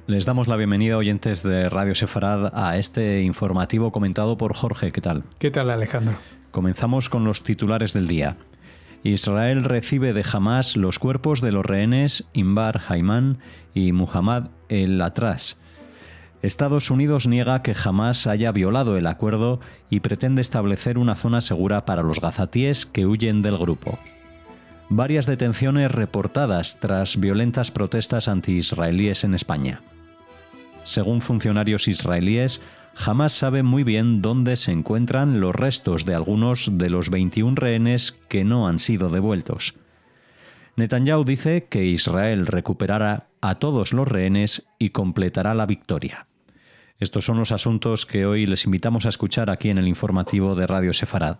Les damos la bienvenida, oyentes de Radio Sefarad, a este informativo comentado por Jorge. ¿Qué tal? ¿Qué tal, Alejandro? Comenzamos con los titulares del día. Israel recibe de Hamás los cuerpos de los rehenes Inbar Haiman y Muhammad el-Atras. Estados Unidos niega que Hamás haya violado el acuerdo y pretende establecer una zona segura para los gazatíes que huyen del grupo. Varias detenciones reportadas tras violentas protestas anti-israelíes en España. Según funcionarios israelíes, Hamás sabe muy bien dónde se encuentran los restos de algunos de los 21 rehenes que no han sido devueltos. Netanyahu dice que Israel recuperará a todos los rehenes y completará la victoria. Estos son los asuntos que hoy les invitamos a escuchar aquí en el informativo de Radio Sefarad.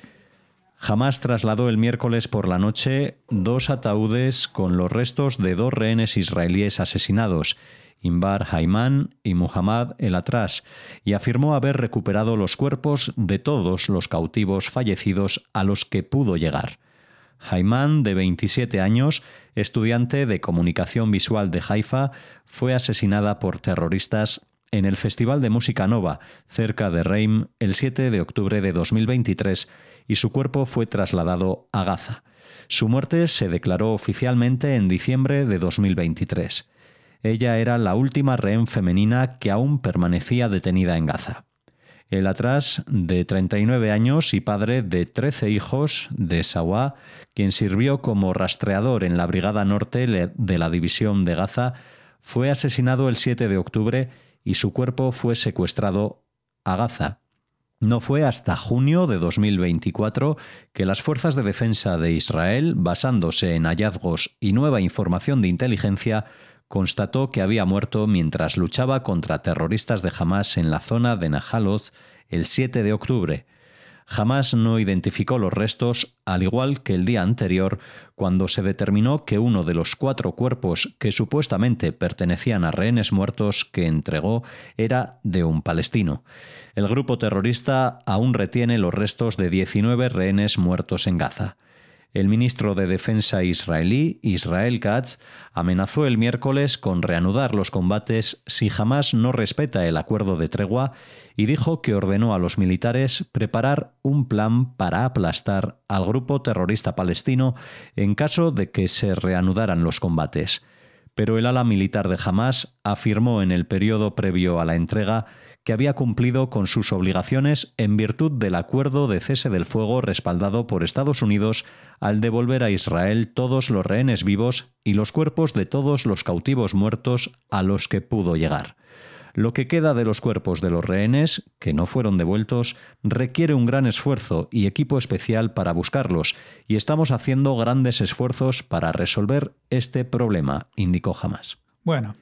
Hamás trasladó el miércoles por la noche 2 ataúdes con los restos de 2 rehenes israelíes asesinados, Inbar Haiman y Muhammad el-Atras, y afirmó haber recuperado los cuerpos de todos los cautivos fallecidos a los que pudo llegar. Haiman, de 27 años, estudiante de comunicación visual de Haifa, fue asesinada por terroristas en el Festival de Música Nova, cerca de Reim, el 7 de octubre de 2023, y su cuerpo fue trasladado a Gaza. Su muerte se declaró oficialmente en diciembre de 2023. Ella era la última rehén femenina que aún permanecía detenida en Gaza. El-Atras, de 39 años y padre de 13 hijos de Sawá, quien sirvió como rastreador en la Brigada Norte de la División de Gaza, fue asesinado el 7 de octubre y su cuerpo fue secuestrado a Gaza. No fue hasta junio de 2024 que las fuerzas de defensa de Israel, basándose en hallazgos y nueva información de inteligencia, constató que había muerto mientras luchaba contra terroristas de Hamás en la zona de Nahal Oz el 7 de octubre. Hamás no identificó los restos, al igual que el día anterior, cuando se determinó que uno de los 4 cuerpos que supuestamente pertenecían a rehenes muertos que entregó era de un palestino. El grupo terrorista aún retiene los restos de 19 rehenes muertos en Gaza. El ministro de Defensa israelí, Israel Katz, amenazó el miércoles con reanudar los combates si Hamás no respeta el acuerdo de tregua y dijo que ordenó a los militares preparar un plan para aplastar al grupo terrorista palestino en caso de que se reanudaran los combates. Pero el ala militar de Hamás afirmó en el periodo previo a la entrega que había cumplido con sus obligaciones en virtud del acuerdo de cese del fuego respaldado por Estados Unidos al devolver a Israel todos los rehenes vivos y los cuerpos de todos los cautivos muertos a los que pudo llegar. Lo que queda de los cuerpos de los rehenes, que no fueron devueltos, requiere un gran esfuerzo y equipo especial para buscarlos, y estamos haciendo grandes esfuerzos para resolver este problema, indicó Hamás. Bueno,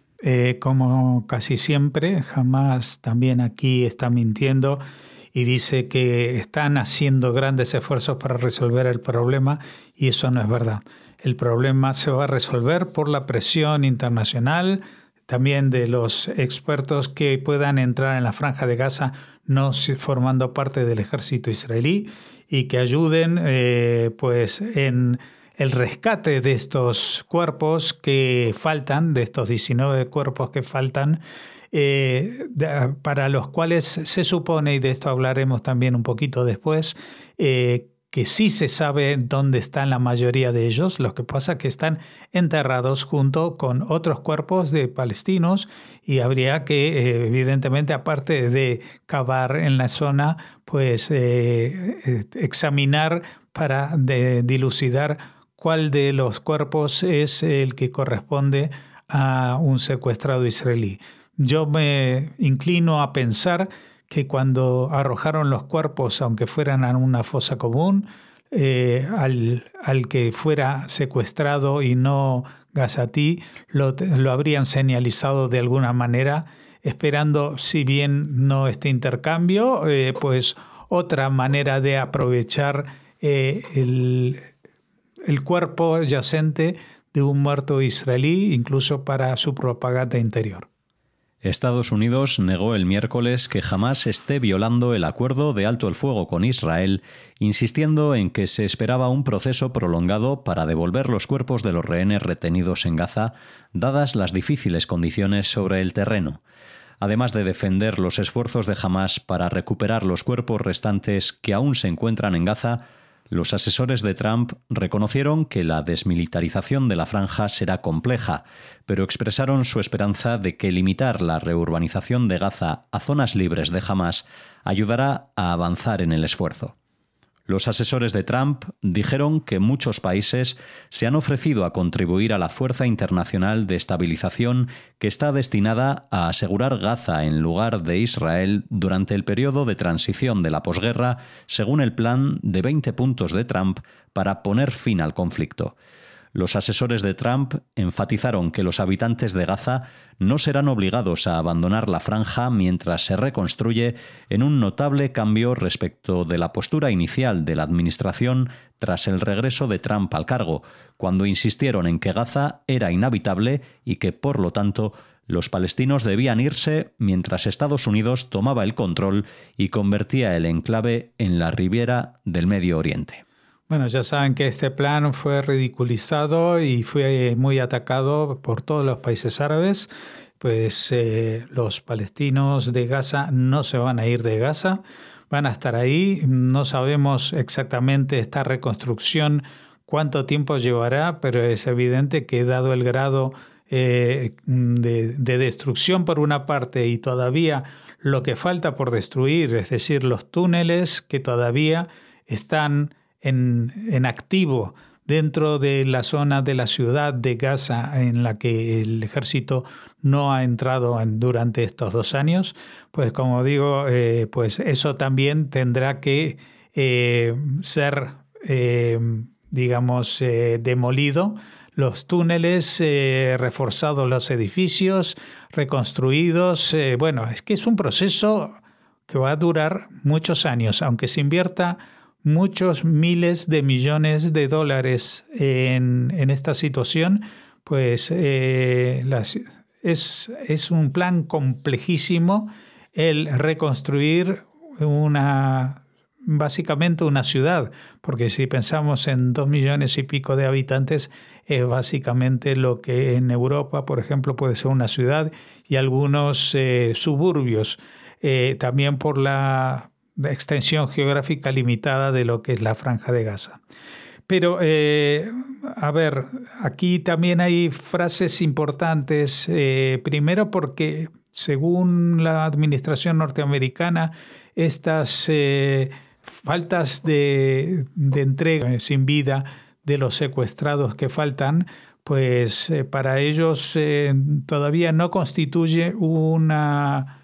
como casi siempre, Hamás también aquí está mintiendo y dice que están haciendo grandes esfuerzos para resolver el problema, y eso no es verdad. El problema se va a resolver por la presión internacional, también de los expertos que puedan entrar en la Franja de Gaza no formando parte del ejército israelí y que ayuden en el rescate de estos cuerpos que faltan, de estos 19 cuerpos que faltan, para los cuales se supone, y de esto hablaremos también un poquito después, que sí se sabe dónde están la mayoría de ellos. Lo que pasa es que están enterrados junto con otros cuerpos de palestinos y habría que, evidentemente, aparte de cavar en la zona, pues examinar para dilucidar cuál de los cuerpos es el que corresponde a un secuestrado israelí. Yo me inclino a pensar que cuando arrojaron los cuerpos, aunque fueran a una fosa común, al que fuera secuestrado y no gazatí, lo habrían señalizado de alguna manera, esperando, si bien no este intercambio, pues otra manera de aprovechar el cuerpo yacente de un muerto israelí, incluso para su propaganda interior. Estados Unidos negó el miércoles que Hamás esté violando el acuerdo de alto el fuego con Israel, insistiendo en que se esperaba un proceso prolongado para devolver los cuerpos de los rehenes retenidos en Gaza, dadas las difíciles condiciones sobre el terreno. Además de defender los esfuerzos de Hamás para recuperar los cuerpos restantes que aún se encuentran en Gaza, los asesores de Trump reconocieron que la desmilitarización de la franja será compleja, pero expresaron su esperanza de que limitar la reurbanización de Gaza a zonas libres de Hamás ayudará a avanzar en el esfuerzo. Los asesores de Trump dijeron que muchos países se han ofrecido a contribuir a la fuerza internacional de estabilización que está destinada a asegurar Gaza en lugar de Israel durante el periodo de transición de la posguerra, según el plan de 20 puntos de Trump para poner fin al conflicto. Los asesores de Trump enfatizaron que los habitantes de Gaza no serán obligados a abandonar la franja mientras se reconstruye, en un notable cambio respecto de la postura inicial de la administración tras el regreso de Trump al cargo, cuando insistieron en que Gaza era inhabitable y que, por lo tanto, los palestinos debían irse mientras Estados Unidos tomaba el control y convertía el enclave en la Riviera del Medio Oriente. Bueno, ya saben que este plan fue ridiculizado y fue muy atacado por todos los países árabes. Pues los palestinos de Gaza no se van a ir de Gaza, van a estar ahí. No sabemos exactamente esta reconstrucción cuánto tiempo llevará, pero es evidente que dado el grado de destrucción por una parte y todavía lo que falta por destruir, es decir, los túneles que todavía están en activo dentro de la zona de la ciudad de Gaza en la que el ejército no ha entrado durante estos 2 años, pues como digo, pues eso también tendrá que ser, demolido. Los túneles, reforzados los edificios, reconstruidos. Bueno, es que es un proceso que va a durar muchos años, aunque se invierta muchos miles de millones de dólares en esta situación, pues es un plan complejísimo el reconstruir básicamente una ciudad, porque si pensamos en 2 millones y pico de habitantes, es básicamente lo que en Europa, por ejemplo, puede ser una ciudad y algunos suburbios, también por la extensión geográfica limitada de lo que es la Franja de Gaza. Pero, aquí también hay frases importantes. Primero porque, según la administración norteamericana, estas faltas de entrega sin vida de los secuestrados que faltan, pues para ellos todavía no constituye una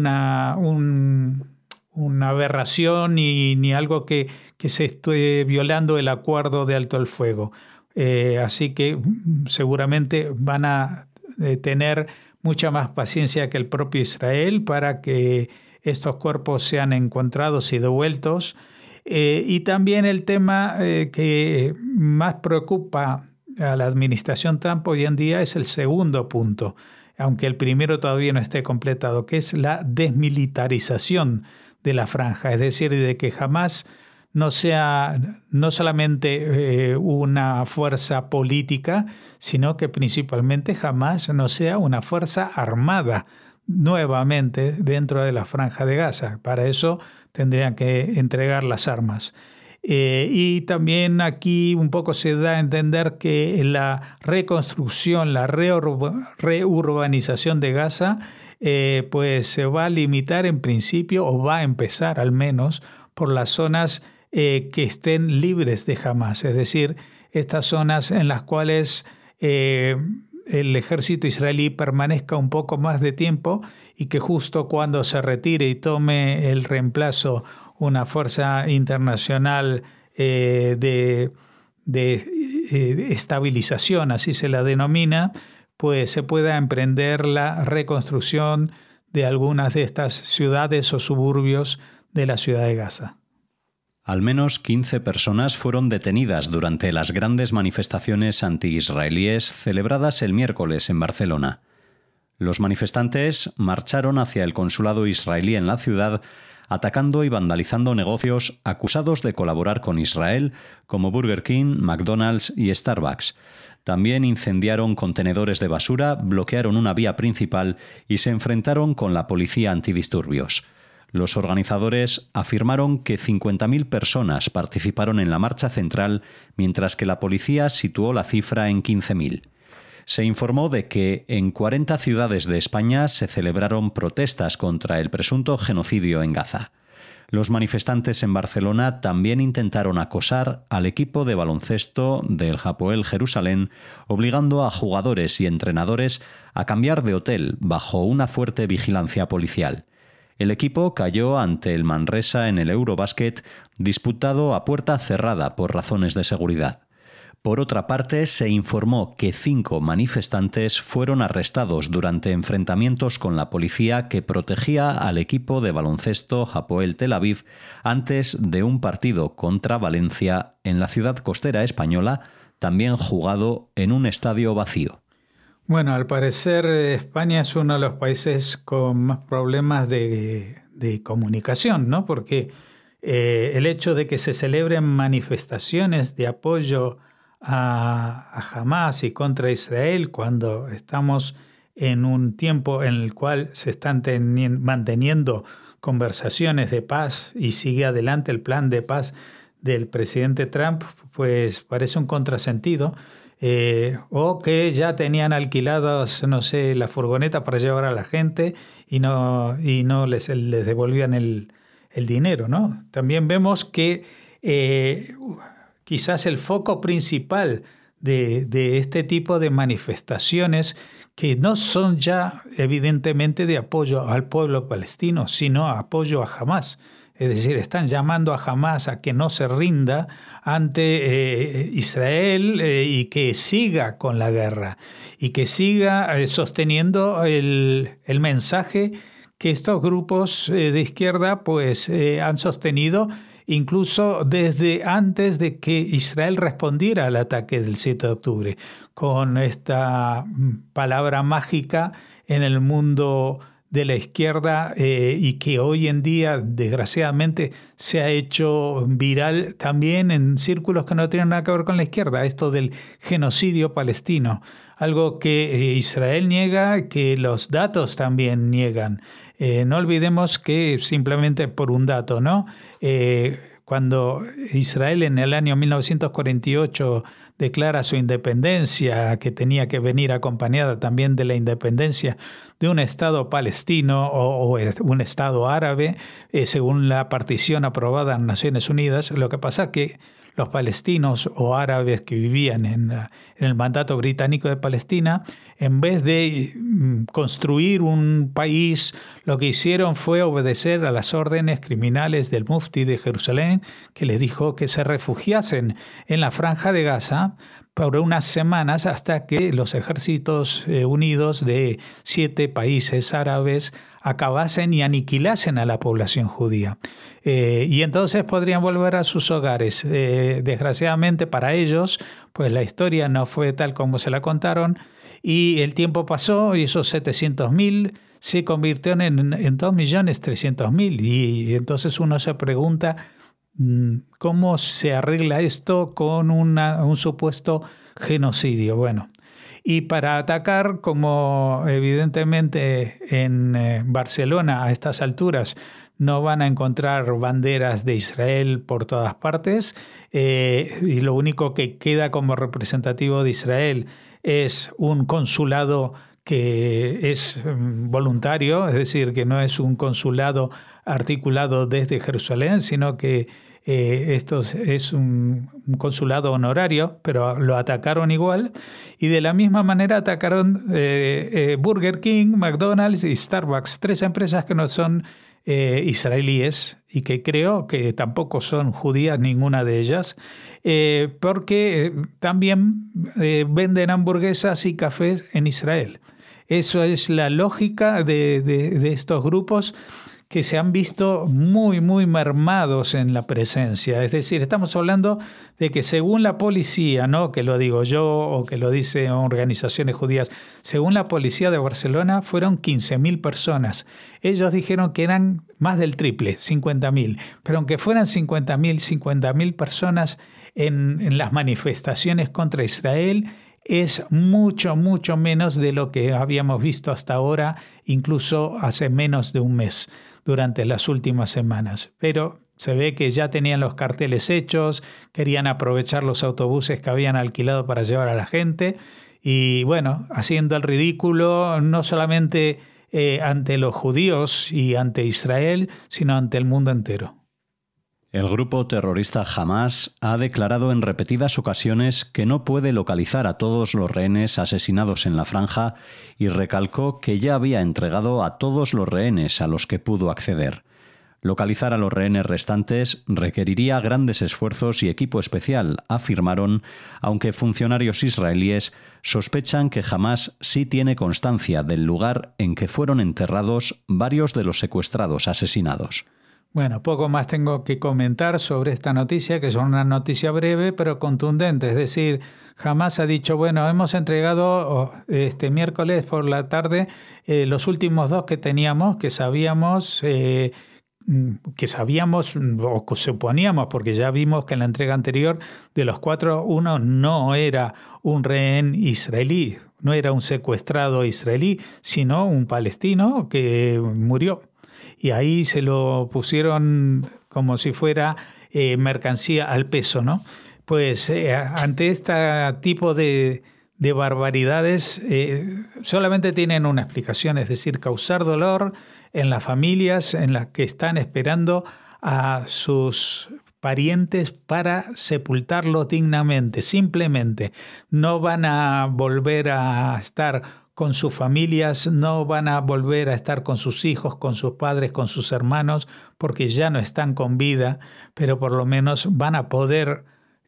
aberración ni algo que se esté violando el acuerdo de alto el fuego. Así que seguramente van a tener mucha más paciencia que el propio Israel para que estos cuerpos sean encontrados y devueltos. Y también el tema que más preocupa a la administración Trump hoy en día es el segundo punto, aunque el primero todavía no esté completado, que es la desmilitarización de la franja, es decir, de que jamás no sea no solamente una fuerza política, sino que principalmente jamás no sea una fuerza armada nuevamente dentro de la Franja de Gaza. Para eso tendrían que entregar las armas. Y también aquí un poco se da a entender que la reconstrucción, la reurbanización de Gaza, pues se va a limitar en principio, o va a empezar al menos, por las zonas que estén libres de Hamás, es decir, estas zonas en las cuales el ejército israelí permanezca un poco más de tiempo y que justo cuando se retire y tome el reemplazo una fuerza internacional de estabilización, así se la denomina, pues se pueda emprender la reconstrucción de algunas de estas ciudades o suburbios de la ciudad de Gaza. Al menos 15 personas fueron detenidas durante las grandes manifestaciones anti-israelíes celebradas el miércoles en Barcelona. Los manifestantes marcharon hacia el consulado israelí en la ciudad, atacando y vandalizando negocios acusados de colaborar con Israel, como Burger King, McDonald's y Starbucks. También incendiaron contenedores de basura, bloquearon una vía principal y se enfrentaron con la policía antidisturbios. Los organizadores afirmaron que 50.000 personas participaron en la marcha central, mientras que la policía situó la cifra en 15.000. Se informó de que en 40 ciudades de España se celebraron protestas contra el presunto genocidio en Gaza. Los manifestantes en Barcelona también intentaron acosar al equipo de baloncesto del Hapoel Jerusalén, obligando a jugadores y entrenadores a cambiar de hotel bajo una fuerte vigilancia policial. El equipo cayó ante el Manresa en el Eurobasket, disputado a puerta cerrada por razones de seguridad. Por otra parte, se informó que 5 manifestantes fueron arrestados durante enfrentamientos con la policía que protegía al equipo de baloncesto Hapoel Tel Aviv antes de un partido contra Valencia en la ciudad costera española, también jugado en un estadio vacío. Bueno, al parecer España es uno de los países con más problemas de comunicación, ¿no? Porque el hecho de que se celebren manifestaciones de apoyo a Hamás y contra Israel cuando estamos en un tiempo en el cual se están manteniendo conversaciones de paz y sigue adelante el plan de paz del presidente Trump, pues parece un contrasentido. O que ya tenían alquilados, no sé, la furgoneta para llevar a la gente y no les devolvían el dinero, ¿no? También vemos que quizás el foco principal de este tipo de manifestaciones, que no son ya evidentemente de apoyo al pueblo palestino, sino apoyo a Hamás. Es decir, están llamando a Hamás a que no se rinda ante Israel y que siga con la guerra y que siga sosteniendo el mensaje que estos grupos de izquierda pues han sostenido incluso desde antes de que Israel respondiera al ataque del 7 de octubre, con esta palabra mágica en el mundo de la izquierda y que hoy en día, desgraciadamente, se ha hecho viral también en círculos que no tienen nada que ver con la izquierda, esto del genocidio palestino, algo que Israel niega, que los datos también niegan. No olvidemos que simplemente por un dato, ¿no? Cuando Israel en el año 1948 declara su independencia, que tenía que venir acompañada también de la independencia de un Estado palestino o un Estado árabe, según la partición aprobada en Naciones Unidas. Lo que pasa es que los palestinos o árabes que vivían en el mandato británico de Palestina, en vez de construir un país, lo que hicieron fue obedecer a las órdenes criminales del mufti de Jerusalén, que les dijo que se refugiasen en la Franja de Gaza por unas semanas hasta que los ejércitos unidos de 7 países árabes acabasen y aniquilasen a la población judía. Y entonces podrían volver a sus hogares. Desgraciadamente para ellos, pues la historia no fue tal como se la contaron y el tiempo pasó y esos 700.000 se convirtieron en 2.300.000 y entonces uno se pregunta ¿cómo se arregla esto con un supuesto genocidio? Bueno, y para atacar, como evidentemente en Barcelona a estas alturas no van a encontrar banderas de Israel por todas partes y lo único que queda como representativo de Israel es un consulado que es voluntario, es decir, que no es un consulado articulado desde Jerusalén, sino que esto es un consulado honorario, pero lo atacaron igual. Y de la misma manera atacaron Burger King, McDonald's y Starbucks, 3 empresas que no son israelíes y que creo que tampoco son judías ninguna de ellas, porque también venden hamburguesas y cafés en Israel. Eso es la lógica de estos grupos que se han visto muy, muy mermados en la presencia. Es decir, estamos hablando de que según la policía, no que lo digo yo o que lo dicen organizaciones judías, según la policía de Barcelona fueron 15.000 personas. Ellos dijeron que eran más del triple, 50.000. Pero aunque fueran 50.000 personas en las manifestaciones contra Israel, es mucho, mucho menos de lo que habíamos visto hasta ahora, incluso hace menos de un mes, durante las últimas semanas. Pero se ve que ya tenían los carteles hechos, querían aprovechar los autobuses que habían alquilado para llevar a la gente y, bueno, haciendo el ridículo no solamente ante los judíos y ante Israel, sino ante el mundo entero. El grupo terrorista Hamás ha declarado en repetidas ocasiones que no puede localizar a todos los rehenes asesinados en la franja y recalcó que ya había entregado a todos los rehenes a los que pudo acceder. Localizar a los rehenes restantes requeriría grandes esfuerzos y equipo especial, afirmaron, aunque funcionarios israelíes sospechan que Hamás sí tiene constancia del lugar en que fueron enterrados varios de los secuestrados asesinados. Bueno, poco más tengo que comentar sobre esta noticia, que es una noticia breve pero contundente. Es decir, Hamás ha dicho, bueno, hemos entregado este miércoles por la tarde los últimos 2 que teníamos, que sabíamos o suponíamos, porque ya vimos que en la entrega anterior de los 4, uno no era un rehén israelí, no era un secuestrado israelí, sino un palestino que murió. Y ahí se lo pusieron como si fuera mercancía al peso, ¿no? Pues ante este tipo de barbaridades solamente tienen una explicación, es decir, causar dolor en las familias en las que están esperando a sus parientes para sepultarlos dignamente. Simplemente no van a volver a estar con sus familias, no van a volver a estar con sus hijos, con sus padres, con sus hermanos, porque ya no están con vida, pero por lo menos van a poder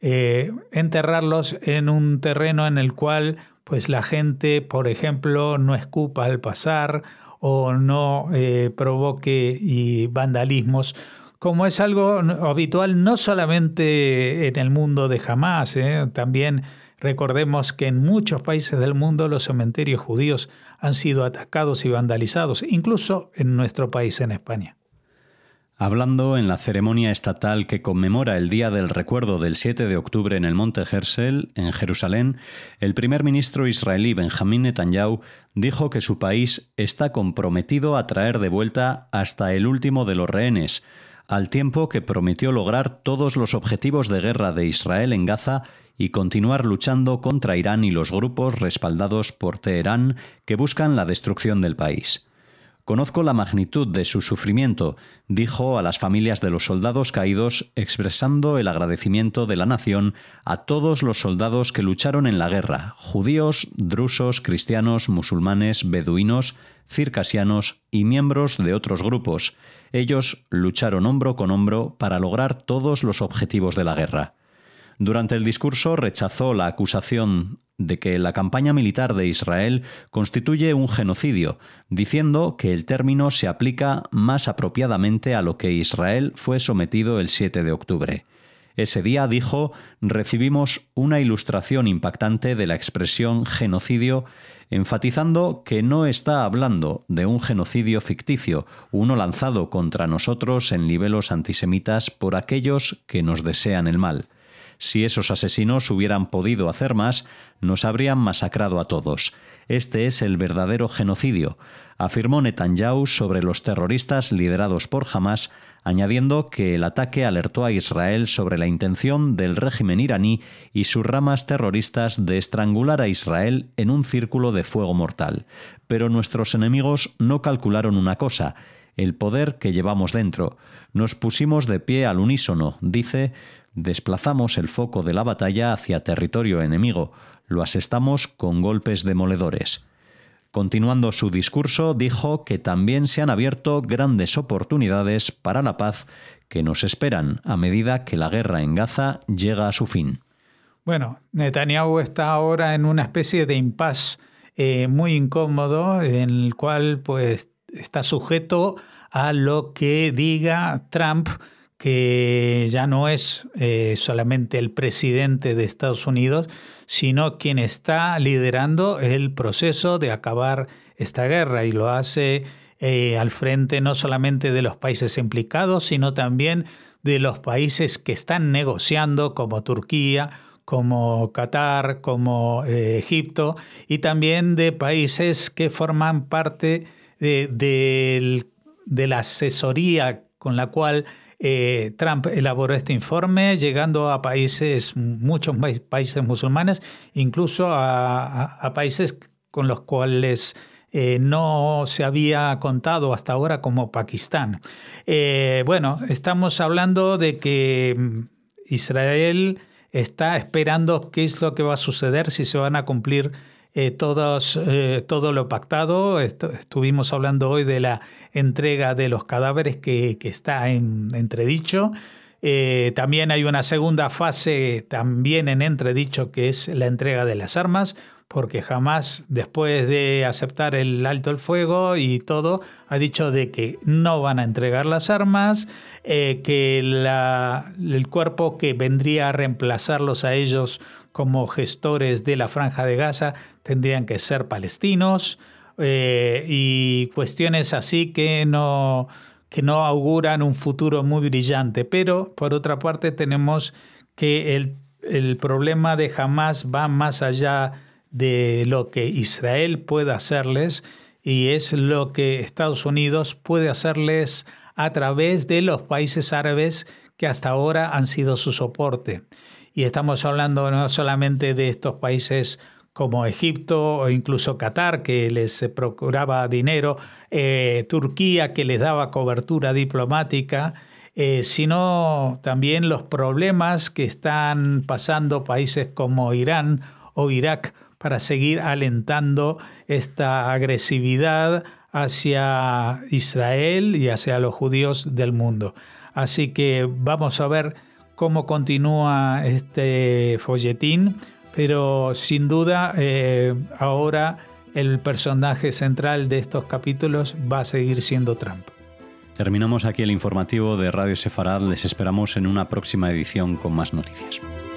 enterrarlos en un terreno en el cual pues la gente, por ejemplo, no escupa al pasar o no provoque vandalismos, como es algo habitual no solamente en el mundo de Hamás, también recordemos que en muchos países del mundo los cementerios judíos han sido atacados y vandalizados, incluso en nuestro país, en España. Hablando en la ceremonia estatal que conmemora el Día del Recuerdo del 7 de octubre en el Monte Herzl, en Jerusalén, el primer ministro israelí Benjamín Netanyahu dijo que su país está comprometido a traer de vuelta hasta el último de los rehenes, al tiempo que prometió lograr todos los objetivos de guerra de Israel en Gaza y continuar luchando contra Irán y los grupos respaldados por Teherán que buscan la destrucción del país. Conozco la magnitud de su sufrimiento, dijo a las familias de los soldados caídos, expresando el agradecimiento de la nación a todos los soldados que lucharon en la guerra, judíos, drusos, cristianos, musulmanes, beduinos, circasianos y miembros de otros grupos. Ellos lucharon hombro con hombro para lograr todos los objetivos de la guerra. Durante el discurso rechazó la acusación de que la campaña militar de Israel constituye un genocidio, diciendo que el término se aplica más apropiadamente a lo que Israel fue sometido el 7 de octubre. Ese día, dijo, recibimos una ilustración impactante de la expresión genocidio, enfatizando que no está hablando de un genocidio ficticio, uno lanzado contra nosotros en libelos antisemitas por aquellos que nos desean el mal. Si esos asesinos hubieran podido hacer más, nos habrían masacrado a todos. Este es el verdadero genocidio, afirmó Netanyahu sobre los terroristas liderados por Hamás, añadiendo que el ataque alertó a Israel sobre la intención del régimen iraní y sus ramas terroristas de estrangular a Israel en un círculo de fuego mortal. Pero nuestros enemigos no calcularon una cosa: el poder que llevamos dentro. Nos pusimos de pie al unísono, dice. Desplazamos el foco de la batalla hacia territorio enemigo, lo asestamos con golpes demoledores. Continuando su discurso, dijo que también se han abierto grandes oportunidades para la paz que nos esperan a medida que la guerra en Gaza llega a su fin. Bueno, Netanyahu está ahora en una especie de impasse muy incómodo, en el cual pues está sujeto a lo que diga Trump, que ya no es solamente el presidente de Estados Unidos, sino quien está liderando el proceso de acabar esta guerra, y lo hace al frente no solamente de los países implicados, sino también de los países que están negociando, como Turquía, como Qatar, como Egipto, y también de países que forman parte de la asesoría con la cual Trump elaboró este informe, llegando a países, muchos países musulmanes, incluso a países con los cuales no se había contado hasta ahora, como Pakistán. Bueno, estamos hablando de que Israel está esperando qué es lo que va a suceder, si se van a cumplir todo lo pactado. Estuvimos hablando hoy de la entrega de los cadáveres que está en entredicho. También hay una segunda fase también en entredicho, que es la entrega de las armas, porque Hamás, después de aceptar el alto el fuego y todo, ha dicho de que no van a entregar las armas, que el cuerpo que vendría a reemplazarlos a ellos como gestores de la Franja de Gaza tendrían que ser palestinos, y cuestiones así que no auguran un futuro muy brillante. Pero, por otra parte, tenemos que el problema de Hamás va más allá de lo que Israel puede hacerles, y es lo que Estados Unidos puede hacerles a través de los países árabes que hasta ahora han sido su soporte. Y estamos hablando no solamente de estos países como Egipto o incluso Qatar, que les procuraba dinero, Turquía, que les daba cobertura diplomática, sino también los problemas que están pasando países como Irán o Irak para seguir alentando esta agresividad hacia Israel y hacia los judíos del mundo. Así que vamos a ver cómo continúa este folletín, pero sin duda ahora el personaje central de estos capítulos va a seguir siendo Trump. Terminamos aquí el informativo de Radio Sefarad. Les esperamos en una próxima edición con más noticias.